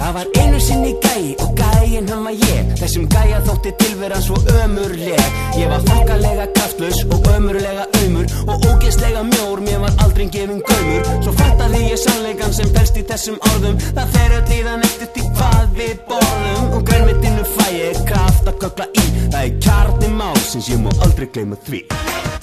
Það var einu sinni gæi og gæinn hann var ég. Þessum gæja þótti tilveran svo ömurleg. Ég var þokkalega kraftlaus og ömurlega aumur og ógeðslega mjór, mér var aldrei gefinn gaumur. Svo fattaði ég sannleikann sem felst í þessum orðum. Það fer öll líðan eftir því hvað við borðum og grænmetinu fæ ég kraft að kökla í. Það kjarni málsins, ég má aldrei gleyma því.